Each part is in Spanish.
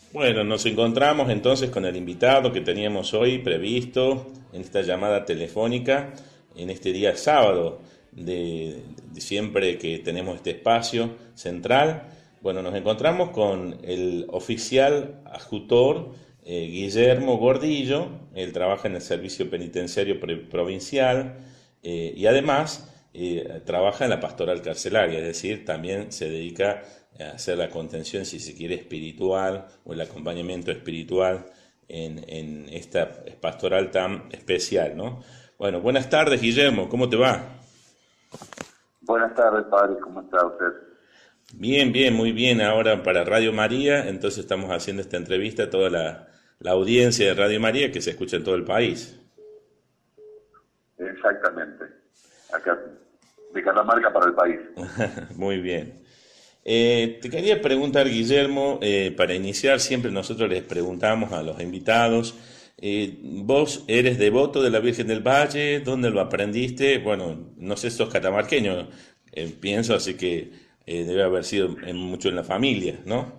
Bueno, nos encontramos entonces con el invitado que teníamos hoy previsto en esta llamada telefónica, en este día sábado de siempre que tenemos este espacio central. Bueno, nos encontramos con el oficial adjutor Guillermo Gordillo. Él trabaja en el Servicio Penitenciario Provincial y además trabaja en la pastoral carcelaria, es decir, también se dedica a hacer la contención, si se quiere, espiritual o el acompañamiento espiritual en esta pastoral tan especial, ¿no? Bueno, buenas tardes, Guillermo, ¿cómo te va? Buenas tardes, padre, ¿cómo está usted? Bien, bien, muy bien. Ahora para Radio María, entonces estamos haciendo esta entrevista a toda la audiencia de Radio María que se escucha en todo el país. Exactamente, acá, de Catamarca para el país. Muy bien. Te quería preguntar, Guillermo, para iniciar, siempre nosotros les preguntamos a los invitados, ¿vos eres devoto de la Virgen del Valle? ¿Dónde lo aprendiste? Bueno, no sé, sos catamarqueño, pienso, así que debe haber sido mucho en la familia, ¿no?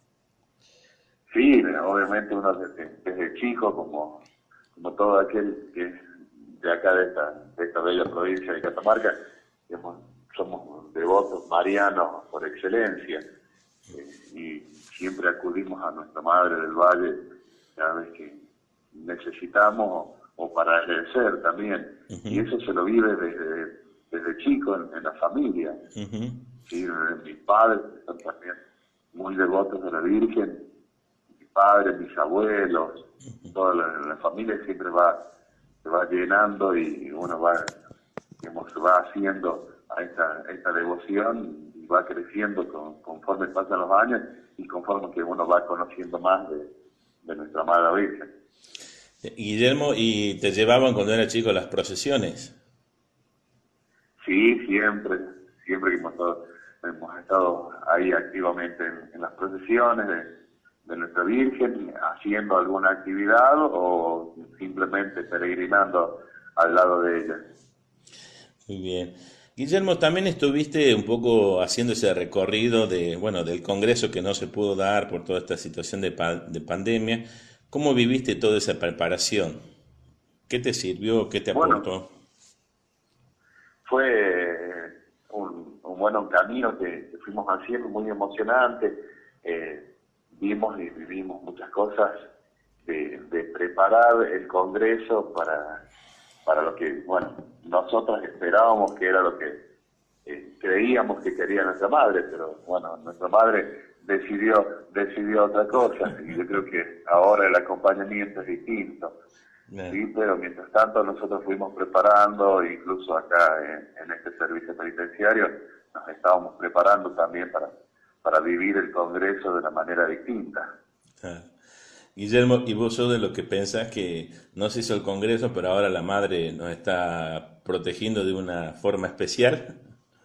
Sí, obviamente uno desde chico, como todo aquel que es de acá de esta bella provincia de Catamarca, digamos, somos devotos marianos por excelencia, y siempre acudimos a nuestra Madre del Valle cada vez que necesitamos o para agradecer también, y Ujú, eso se lo vive desde chico en la familia. ujú, Sí, mis padres son también muy devotos de la Virgen, mi padre, mis abuelos, toda la familia siempre se va llenando y uno va, digamos, se va haciendo a esta devoción y va creciendo conforme pasan los años y conforme que uno va conociendo más de nuestra amada Virgen. Guillermo, ¿y te llevaban cuando era chico a las procesiones? Sí, siempre que hemos estado ahí activamente en las procesiones de nuestra Virgen, haciendo alguna actividad o simplemente peregrinando al lado de ella. Muy bien. Guillermo, también estuviste un poco haciendo ese recorrido de, bueno, del congreso que no se pudo dar por toda esta situación de pandemia. ¿Cómo viviste toda esa preparación? ¿Qué te sirvió? ¿Qué te Bueno, aportó? fue un buen camino que fuimos haciendo, muy emocionante. Vimos y vivimos muchas cosas de preparar el Congreso para lo que, bueno, nosotros esperábamos que era lo que creíamos que quería nuestra madre, pero bueno, nuestra madre decidió otra cosa, y yo creo que ahora el acompañamiento es distinto. Eh, Sí, pero mientras tanto nosotros fuimos preparando, incluso acá en este servicio penitenciario, nos estábamos preparando también para vivir el Congreso de una manera distinta. ah. Guillermo, ¿y vos sos de los que pensás que no se hizo el congreso, pero ahora la madre nos está protegiendo de una forma especial?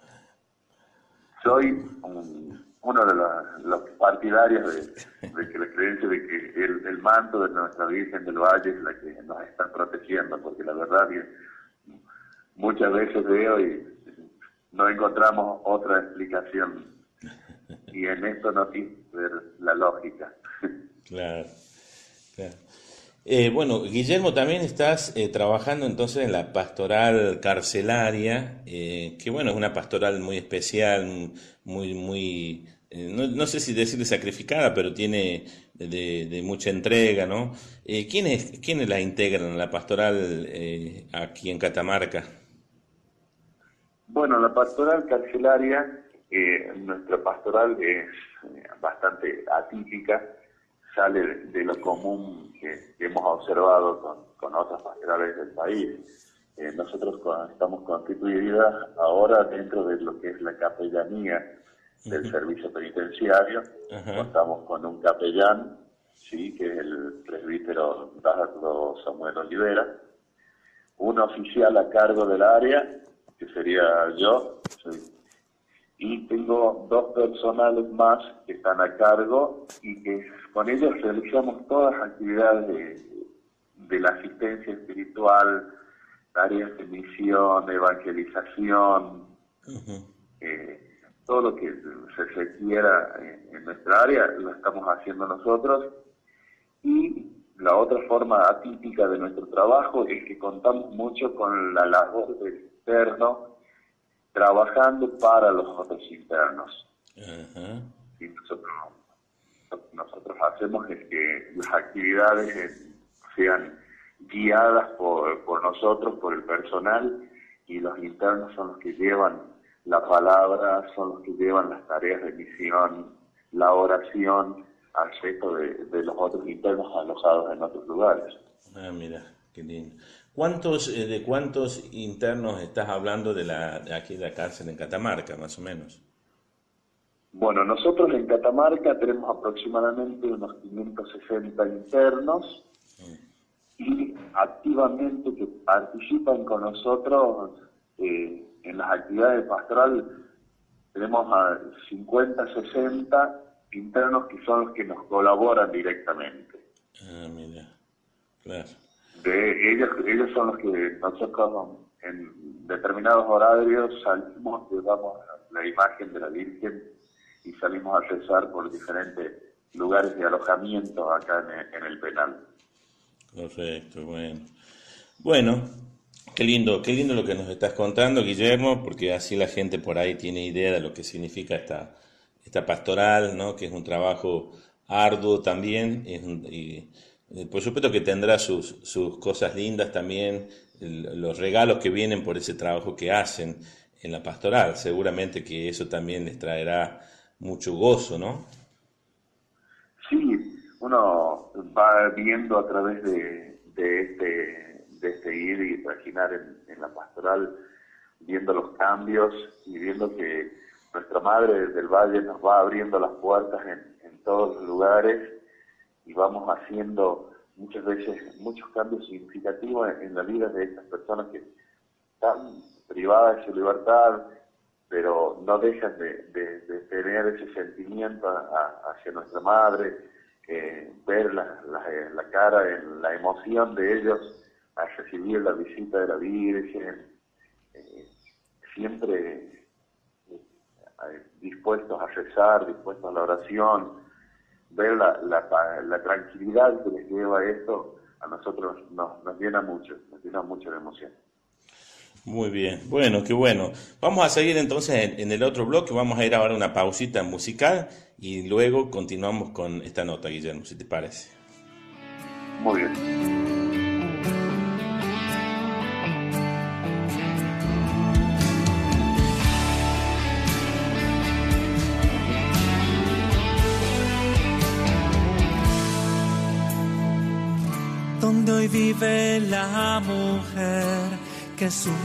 Soy uno de los partidarios de que la creencia de que el manto de nuestra Virgen del Valle es la que nos está protegiendo, porque la verdad que muchas veces veo y no encontramos otra explicación, y en esto no tiene que ver la lógica. Claro, claro. Bueno, Guillermo, también estás trabajando entonces en la pastoral carcelaria, que bueno, es una pastoral muy especial, no sé si decirle sacrificada, pero tiene de mucha entrega, ¿no? ¿Quiénes la integran en la pastoral aquí en Catamarca? Bueno, la pastoral carcelaria, nuestra pastoral es bastante atípica, sale de lo común que hemos observado con otras pastorales del país. Nosotros estamos constituidas ahora dentro de lo que es la capellanía del Ujú, servicio penitenciario. ajá, Contamos con un capellán, sí, que es el presbítero Dardo Samuel Olivera, un oficial a cargo del área, que sería yo, y tengo dos personales más que están a cargo y que con ellos realizamos todas las actividades de la asistencia espiritual, tareas de misión, evangelización, ujú. eh, todo lo que se requiera en nuestra área lo estamos haciendo nosotros. Y la otra forma atípica de nuestro trabajo es que contamos mucho con la labor del interno trabajando para los otros internos. Ajá. Y nosotros hacemos es que las actividades sean guiadas por nosotros, por el personal, y los internos son los que llevan la palabra, son los que llevan las tareas de misión, la oración al resto de los otros internos alojados en otros lugares. Ah, mira, qué lindo. ¿De cuántos internos estás hablando de aquí de la cárcel en Catamarca, más o menos? Bueno, nosotros en Catamarca tenemos aproximadamente unos 560 internos y activamente que participan con nosotros en las actividades de pastoral. Tenemos a 50, 60 internos que son los que nos colaboran directamente. Ah, mira, claro. Ellos son los que nosotros en determinados horarios salimos, llevamos la imagen de la Virgen y salimos a rezar por diferentes lugares de alojamiento acá en el penal. Correcto, bueno. Bueno, qué lindo lo que nos estás contando, Guillermo, porque así la gente por ahí tiene idea de lo que significa esta pastoral, ¿no? Que es un trabajo arduo también, y por supuesto que tendrá sus cosas lindas también, los regalos que vienen por ese trabajo que hacen en la pastoral. Seguramente que eso también les traerá mucho gozo, ¿no? Sí, uno va viendo a través de este ir y imaginar en la pastoral, viendo los cambios y viendo que nuestra Madre del Valle nos va abriendo las puertas en todos los lugares y vamos haciendo muchas veces muchos cambios significativos en la vida de estas personas que están privadas de su libertad, pero no dejan de tener ese sentimiento hacia nuestra Madre, ver la cara, la emoción de ellos al recibir la visita de la Virgen, siempre dispuestos a rezar, dispuestos a la oración, ver la tranquilidad que les lleva esto, a nosotros nos llena mucho de emoción. Muy bien, bueno, qué bueno. Vamos a seguir entonces en el otro bloque, vamos a ir ahora a una pausita musical y luego continuamos con esta nota, Guillermo, si te parece. Muy bien. Donde hoy vive la mujer que sufre,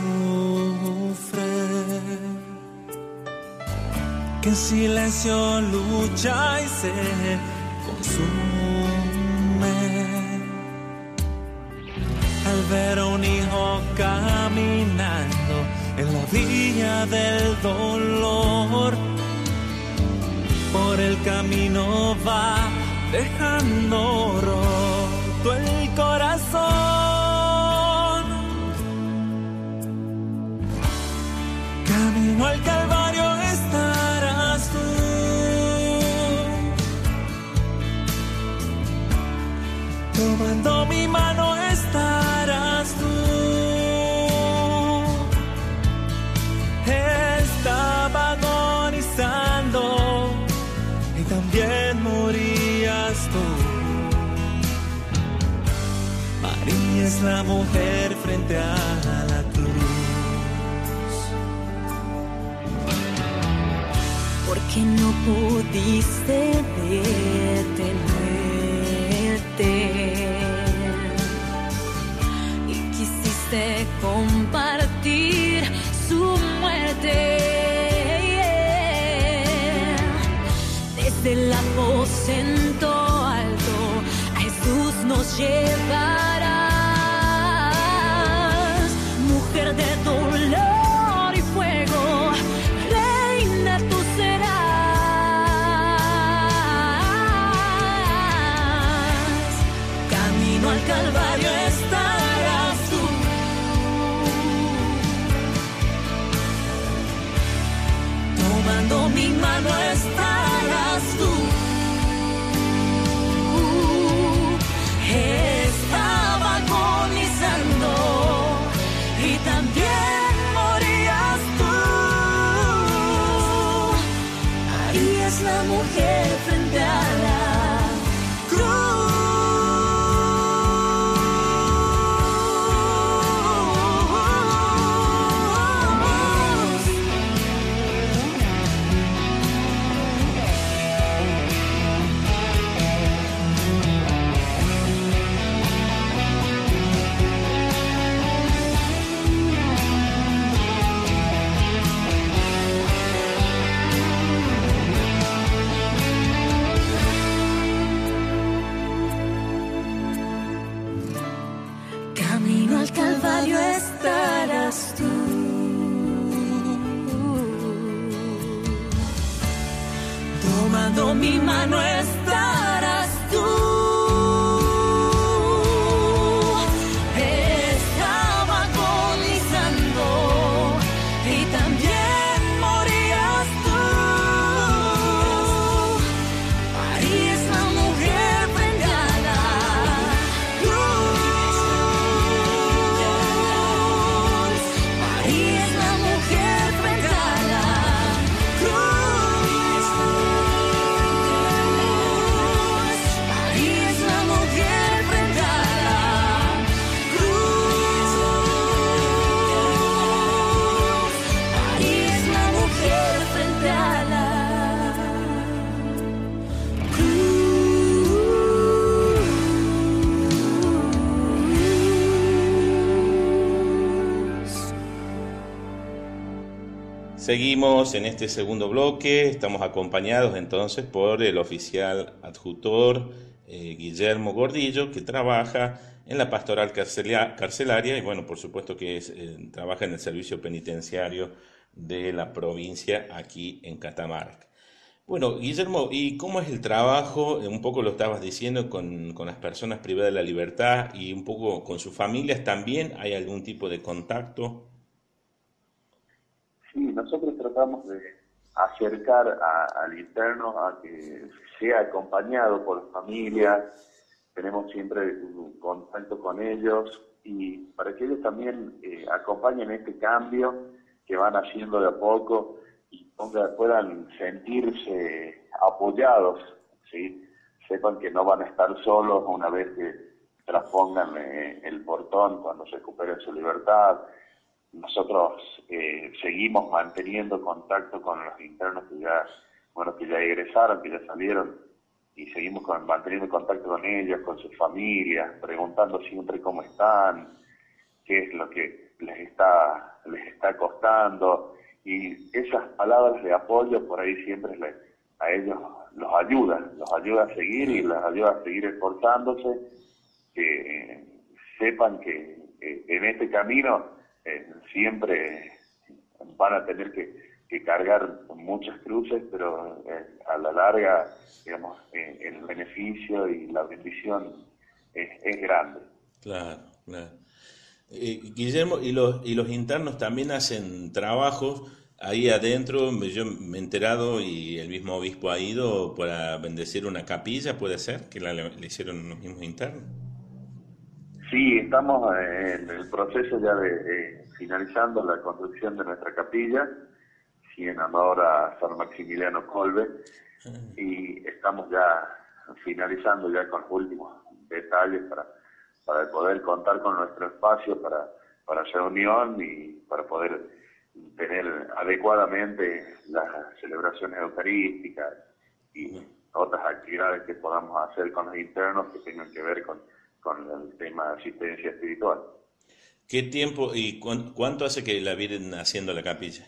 que en silencio lucha y se consume al ver a un hijo caminando en la vía del dolor. Por el camino va dejando roto el corazón. Camino al Calvario estarás tú, tomando mi mano estarás tú. Estaba agonizando y también morías tú. María es la mujer frente a la cruz. Porque no pudiste detenerte y quisiste compartir su muerte. Desde el aposento alto a Jesús nos llevarás, mujer de dolor y fuego, reina tú serás. Camino al Calvario estarás tú, tomando mi mi mano estarás tú. Estaba agonizando y también morías tú. Ahí es la mujer frente a la Calvario estarás tú. Tomando mi mano estarás tú. Estaba agonizando y también morías tú. Ahí es la mujer frente a la Seguimos en este segundo bloque, estamos acompañados entonces por el oficial adjutor Guillermo Gordillo, que trabaja en la pastoral carcelaria y bueno, por supuesto que trabaja en el servicio penitenciario de la provincia aquí en Catamarca. Bueno, Guillermo, ¿y cómo es el trabajo? Un poco lo estabas diciendo con las personas privadas de la libertad y un poco con sus familias, ¿también hay algún tipo de contacto? Sí, nosotros tratamos de acercar al interno a que sea acompañado por familia, tenemos siempre contacto con ellos y para que ellos también acompañen este cambio que van haciendo de a poco y puedan sentirse apoyados, ¿sí? Sepan que no van a estar solos una vez que traspongan el portón cuando se recuperen su libertad. Nosotros seguimos manteniendo contacto con los internos que ya egresaron, que ya salieron, y seguimos manteniendo contacto con ellos, con sus familias, preguntando siempre cómo están, qué es lo que les está costando, y esas palabras de apoyo por ahí siempre a ellos los ayuda a seguir y les ayuda a seguir esforzándose, que sepan que en este camino siempre van a tener que cargar muchas cruces, pero a la larga, digamos, el beneficio y la bendición es grande. Claro, claro. Guillermo, ¿y los internos también hacen trabajos ahí adentro? Yo me he enterado y el mismo obispo ha ido para bendecir una capilla, ¿puede ser? ¿Que le hicieron los mismos internos? Sí, estamos en el proceso ya de finalizando la construcción de nuestra capilla, sí, en honor a San Maximiliano Kolbe, y estamos ya finalizando ya con los últimos detalles para poder contar con nuestro espacio para reunión y para poder tener adecuadamente las celebraciones eucarísticas y otras actividades que podamos hacer con los internos que tengan que ver con el tema de asistencia espiritual. ¿Qué tiempo y cuánto hace que la vienen haciendo la capilla?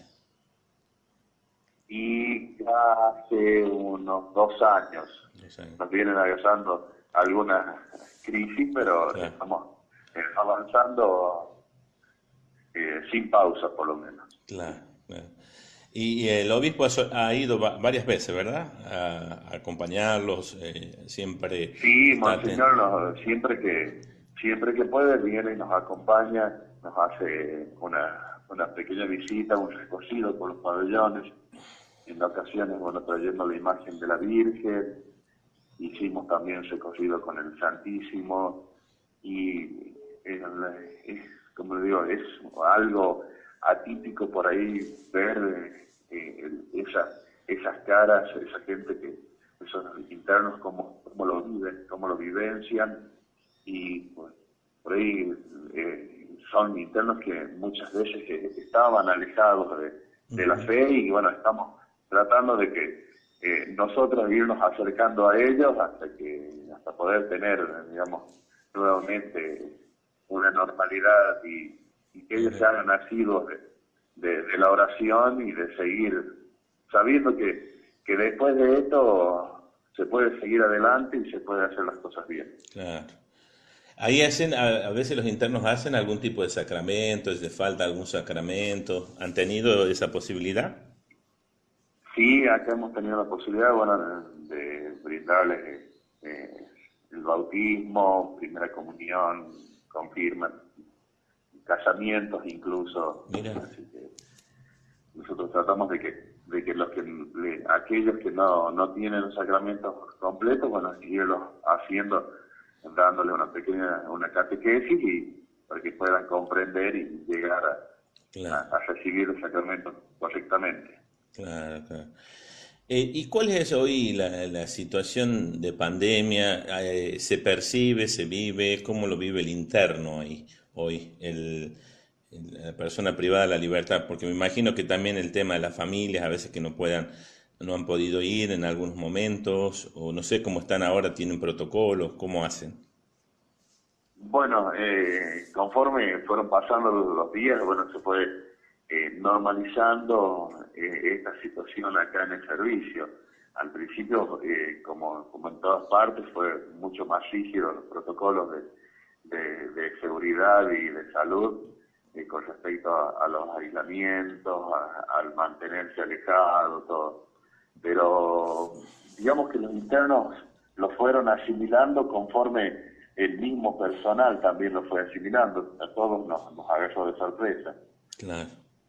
Y ya hace unos 2 años. Nos vienen agazando algunas crisis, pero claro, estamos avanzando sin pausa, por lo menos. Claro, claro. Y el obispo ha ido varias veces, ¿verdad? A acompañarlos, siempre. Sí, Monseñor, siempre que puede viene y nos acompaña, nos hace una pequeña visita, un recorrido por los pabellones, en ocasiones, bueno, trayendo la imagen de la Virgen. Hicimos también recorrido con el Santísimo y como le digo, es algo atípico por ahí ver esas caras, esa gente esos internos cómo lo viven, cómo lo vivencian, y pues, por ahí son internos que muchas veces estaban alejados de la fe, y bueno, estamos tratando de que nosotros irnos acercando a ellos hasta poder tener, digamos, nuevamente una normalidad y que ellos se hagan nacidos de la oración y de seguir sabiendo que después de esto se puede seguir adelante y se puede hacer las cosas bien. Claro. Ahí a veces los internos hacen algún tipo de sacramento, les falta algún sacramento. ¿Han tenido esa posibilidad? Sí, acá hemos tenido la posibilidad, bueno, de brindarles el bautismo, primera comunión, confirma, casamientos incluso. Mira. Así que nosotros tratamos de que aquellos que no tienen los sacramentos completos, bueno, seguirlos haciendo, dándole una catequesis y para que puedan comprender y llegar a recibir los sacramentos correctamente. Claro, claro. ¿Y cuál es hoy la situación de pandemia? ¿Se percibe, se vive? ¿Cómo lo vive el interno hoy? La persona privada de la libertad, porque me imagino que también el tema de las familias, a veces que no han podido ir en algunos momentos, o no sé cómo están ahora, tienen protocolos, ¿cómo hacen? Bueno, conforme fueron pasando los días, bueno, se fue normalizando esta situación acá en el servicio. Al principio, como en todas partes, fue mucho más rígido los protocolos de seguridad y de salud con respecto a los aislamientos, al mantenerse alejado, todo. Pero digamos que los internos lo fueron asimilando conforme el mismo personal también lo fue asimilando. A todos nos agarró de sorpresa. Claro.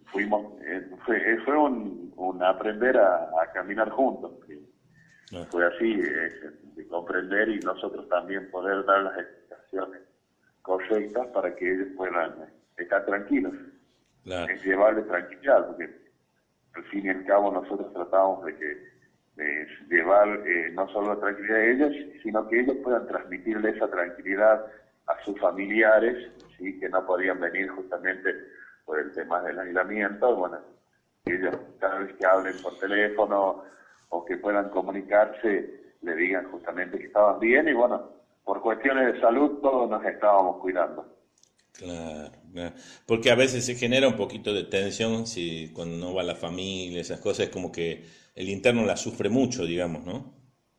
Fue un aprender a caminar juntos. Claro. Fue así, de comprender y nosotros también poder dar las explicaciones correctas para que ellos puedan estar tranquilos. Claro. Es llevarles tranquilidad, porque al fin y al cabo nosotros tratamos de llevar no solo la tranquilidad de ellos, sino que ellos puedan transmitirle esa tranquilidad a sus familiares, ¿sí? Que no podían venir justamente por el tema del aislamiento. Bueno, ellos cada vez que hablen por teléfono o que puedan comunicarse, le digan justamente que estaban bien, y bueno, por cuestiones de salud todos nos estábamos cuidando. Claro, porque a veces se genera un poquito de tensión cuando no va la familia, esas cosas, es como que el interno la sufre mucho, digamos, ¿no?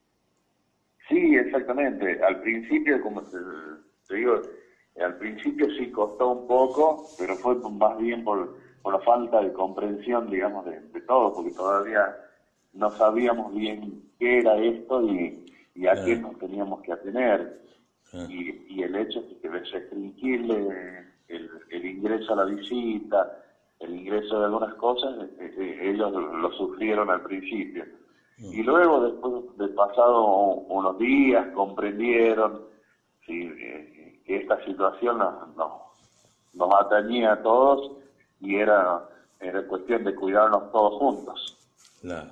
Sí, exactamente. Al principio, como te digo, al principio sí costó un poco, pero fue más bien por la falta de comprensión, digamos, de todo, porque todavía no sabíamos bien qué era esto y a qué nos teníamos que atener. Y el hecho de restringirle el ingreso a la visita, el ingreso de algunas cosas, ellos lo sufrieron al principio. Y luego, después de pasado unos días, comprendieron que esta situación nos atañía a todos y era cuestión de cuidarnos todos juntos. Claro.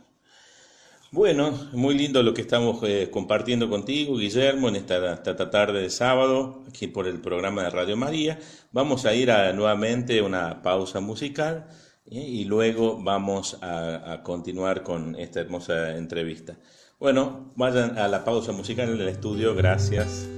Bueno, muy lindo lo que estamos compartiendo contigo, Guillermo, en esta tarde de sábado, aquí por el programa de Radio María. Vamos a ir nuevamente a una pausa musical y luego vamos a continuar con esta hermosa entrevista. Bueno, vayan a la pausa musical en el estudio, gracias.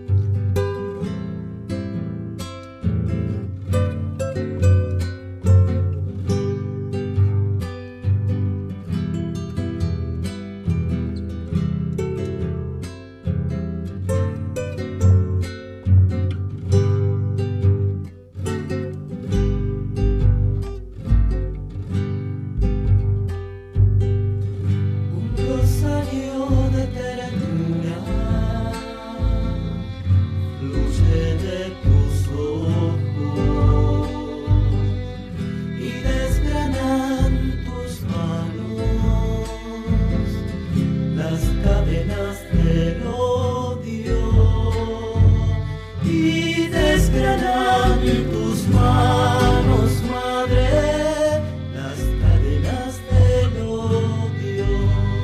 tus manos, madre, las cadenas del odio.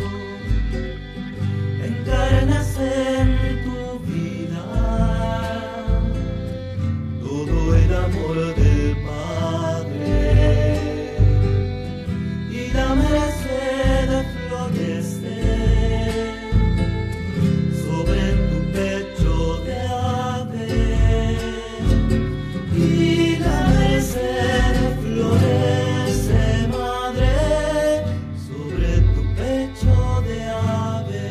Encarnas en tu vida todo el amor del Padre, y la merced florece sobre tu pecho de ave, y la merced florece, madre, sobre tu pecho de ave.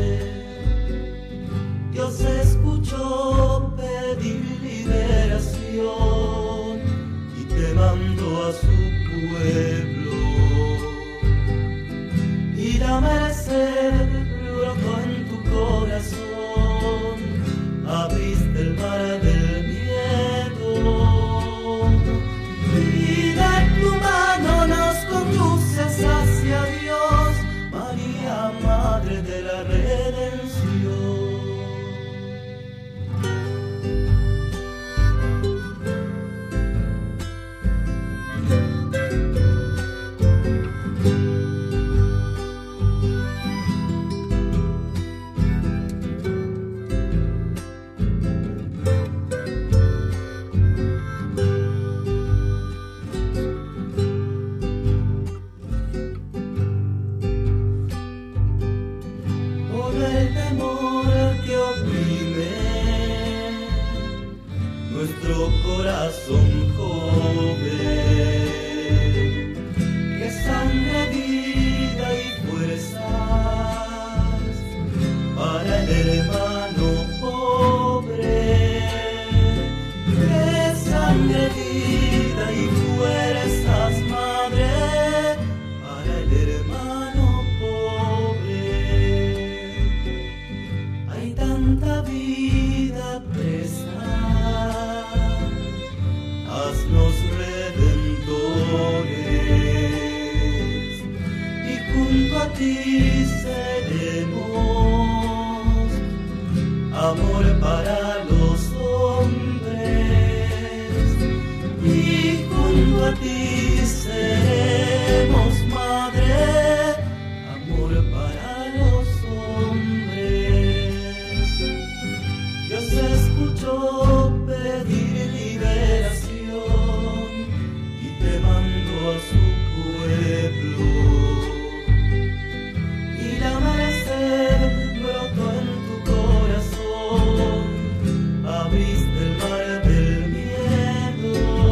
Dios escuchó pedir liberación y te mandó a su pueblo, y la merced brotó en tu corazón, abriste el mar del miedo, y de tu mano nos conduces hacia Dios, María, Madre de la Redención. Por el temor que oprime nuestro corazón joven, que sangre, vida y fuerzas para el hermano pobre, que sangre, vida y fuerzas, madre, para el hermano pobre. Hay tanta vida presa, haznos redentores, y junto a ti seremos amor para los hombres, y junto a ti seremos, madre, amor para los hombres. Dios escuchó pedir liberación y te mandó a su pueblo, y la merced brotó en tu corazón, abriste el mar del miedo,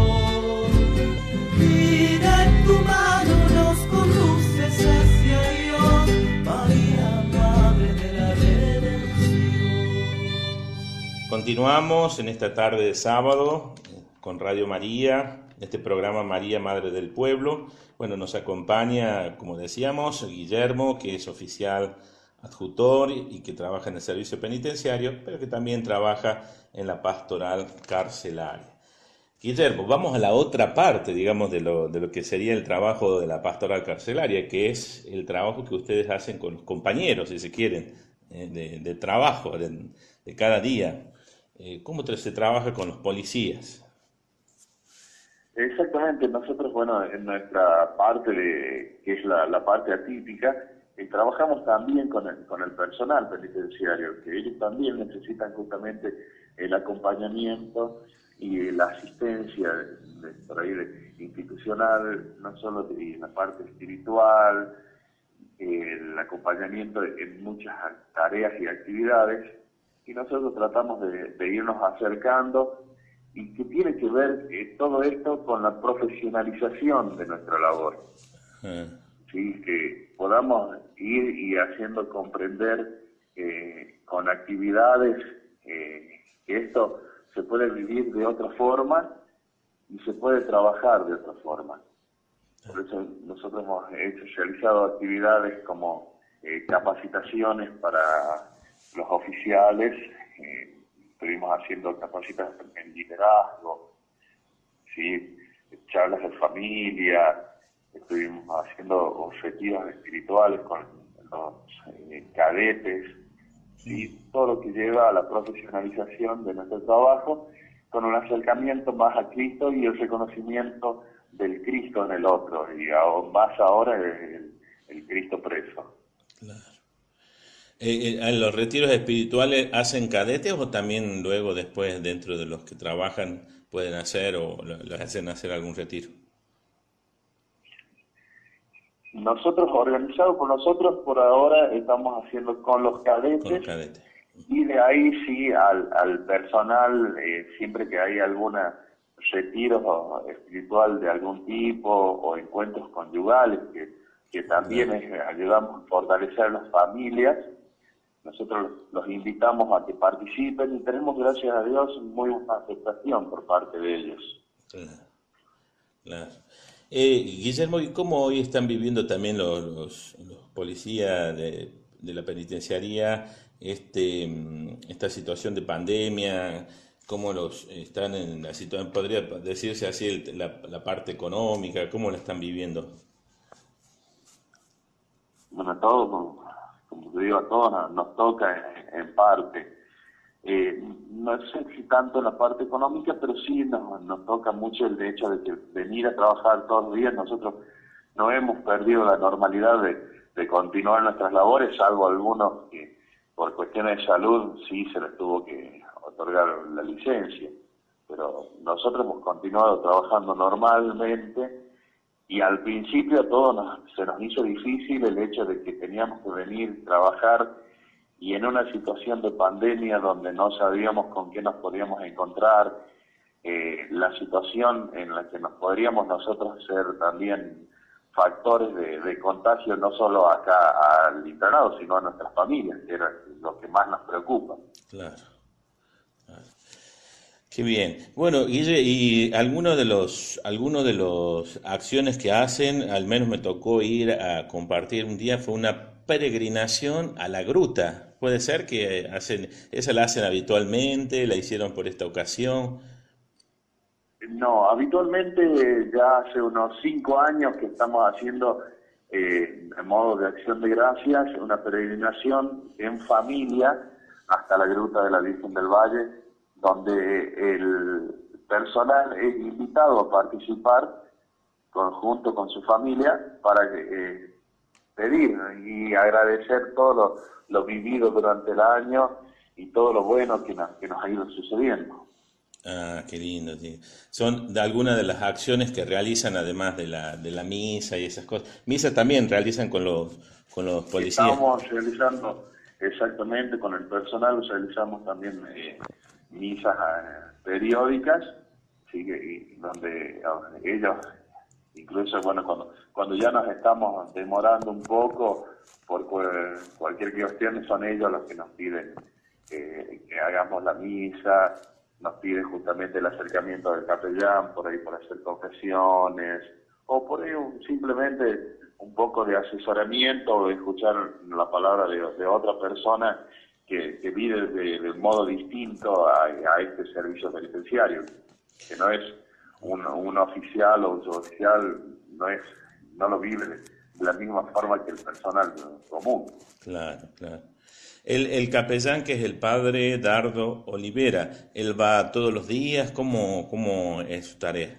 y de tu mano nos conduces hacia Dios, María, Madre de la Redención. Continuamos en esta tarde de sábado con Radio María, este programa María, Madre del Pueblo. Bueno, nos acompaña, como decíamos, Guillermo, que es oficial adjutor y que trabaja en el servicio penitenciario, pero que también trabaja en la pastoral carcelaria. Guillermo, vamos a la otra parte, digamos, de lo que sería el trabajo de la pastoral carcelaria, que es el trabajo que ustedes hacen con los compañeros, si se quieren, de trabajo, de cada día. ¿Cómo se trabaja con los policías? Exactamente, nosotros, bueno, en nuestra parte, que es la parte atípica, trabajamos también con el personal penitenciario, que ellos también necesitan justamente el acompañamiento y la asistencia por ahí institucional, no solo en la parte espiritual, el acompañamiento en muchas tareas y actividades, y nosotros tratamos de irnos acercando, y que tiene que ver todo esto con la profesionalización de nuestra labor. ¿Sí? Que podamos ir y haciendo comprender con actividades que esto se puede vivir de otra forma y se puede trabajar de otra forma. Por eso nosotros hemos realizado actividades como capacitaciones para los oficiales, estuvimos haciendo capacitaciones en liderazgo, ¿sí? Charlas de familia, estuvimos haciendo objetivos espirituales con los cadetes, ¿sí? Todo lo que lleva a la profesionalización de nuestro trabajo con un acercamiento más a Cristo y el reconocimiento del Cristo en el otro, y más ahora el Cristo preso. Claro. ¿En los retiros espirituales hacen cadetes o también luego después dentro de los que trabajan pueden hacer o les hacen hacer algún retiro? Nosotros, organizados por nosotros, por ahora estamos haciendo con los cadetes. Con los cadetes. Y de ahí sí al personal, siempre que hay alguna retiro espiritual de algún tipo o encuentros conyugales que también ayudamos a fortalecer las familias, nosotros los invitamos a que participen y tenemos, gracias a Dios, muy buena aceptación por parte de ellos. Claro, claro. Guillermo, ¿y cómo hoy están viviendo también los policías de la penitenciaría esta situación de pandemia? ¿Cómo los están en la situación? Podría decirse así la parte económica, ¿cómo la están viviendo? Bueno, todos, como te digo, a todos nos toca en parte. No sé si tanto en la parte económica, pero sí nos toca mucho el hecho de que venir a trabajar todos los días. Nosotros no hemos perdido la normalidad de continuar nuestras labores, salvo algunos que por cuestiones de salud sí se les tuvo que otorgar la licencia. Pero nosotros hemos continuado trabajando normalmente. Y al principio a todos se nos hizo difícil el hecho de que teníamos que venir a trabajar y en una situación de pandemia donde no sabíamos con qué nos podíamos encontrar, la situación en la que nos podríamos nosotros ser también factores de contagio, no solo acá al internado, sino a nuestras familias, que era lo que más nos preocupa. Claro. Qué bien. Bueno, Guille, y alguno de los acciones que hacen, al menos me tocó ir a compartir un día, fue una peregrinación a la gruta. ¿Puede ser que esa la hacen habitualmente, la hicieron por esta ocasión? No, habitualmente ya hace unos 5 años que estamos haciendo, en modo de acción de gracias, una peregrinación en familia hasta la gruta de la Virgen del Valle, donde el personal es invitado a participar junto con su familia para pedir y agradecer todo lo vivido durante el año y todo lo bueno que nos ha ido sucediendo. Ah, qué lindo, sí. Son de algunas de las acciones que realizan además de la misa y esas cosas. Misa también realizan con los policías. Estamos realizando, exactamente, con el personal realizamos también misas periódicas, ¿sí? Y donde ellos, incluso bueno, cuando ya nos estamos demorando un poco por cualquier cuestión, son ellos los que nos piden que hagamos la misa, nos piden justamente el acercamiento del capellán, por ahí por hacer confesiones, o por ahí simplemente un poco de asesoramiento o de escuchar la palabra de otra persona que vive de modo distinto a este servicio penitenciario, que no es un oficial o un suboficial, no lo vive de la misma forma que el personal común. Claro, claro. El capellán, que es el padre Dardo Olivera, ¿él va todos los días? ¿Cómo es su tarea?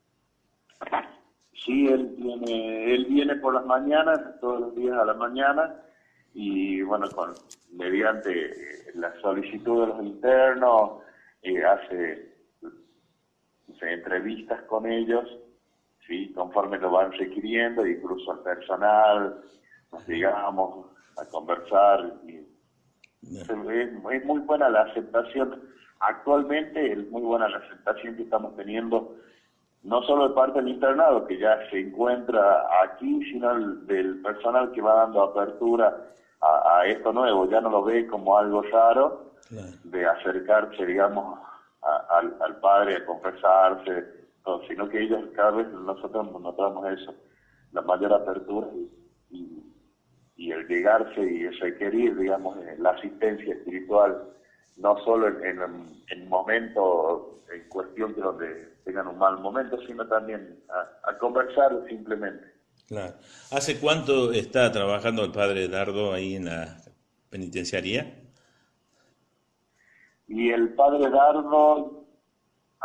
Sí, él viene por las mañanas, todos los días a la mañana, y bueno, mediante la solicitud de los internos, hace entrevistas con ellos, ¿sí? Conforme lo van requiriendo, incluso al personal, nos llegamos a conversar, y es muy buena la aceptación. Actualmente es muy buena la aceptación que estamos teniendo, no solo de parte del internado, que ya se encuentra aquí, sino del personal que va dando apertura a esto nuevo. Ya no lo ve como algo raro, claro, de acercarse, digamos, al padre a confesarse, no, sino que ellos cada vez nosotros notamos eso, la mayor apertura y el llegarse y el requerir, digamos, la asistencia espiritual, no solo en momentos en cuestión que donde tengan un mal momento, sino también a conversar simplemente. Claro. ¿Hace cuánto está trabajando el padre Dardo ahí en la penitenciaría? Y el padre Dardo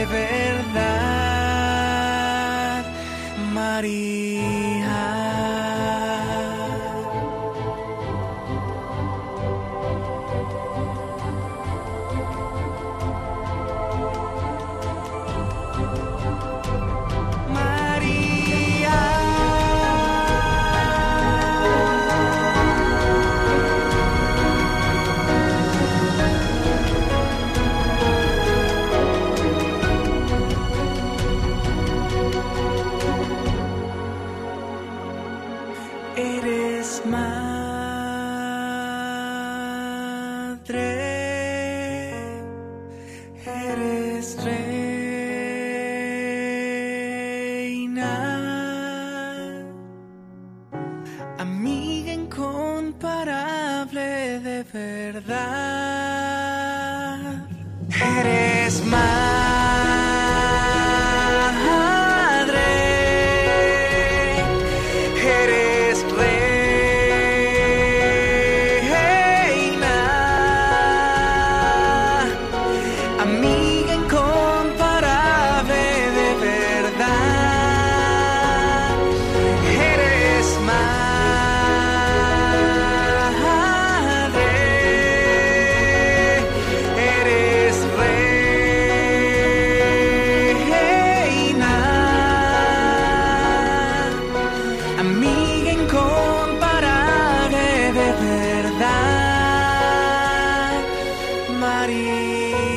de verdad, María. Eres madre, eres reina, amiga incomparable de verdad. Eres madre, eres reina, amiga incomparable de verdad. Eres madre, eres reina, amiga incomparable de verdad, María.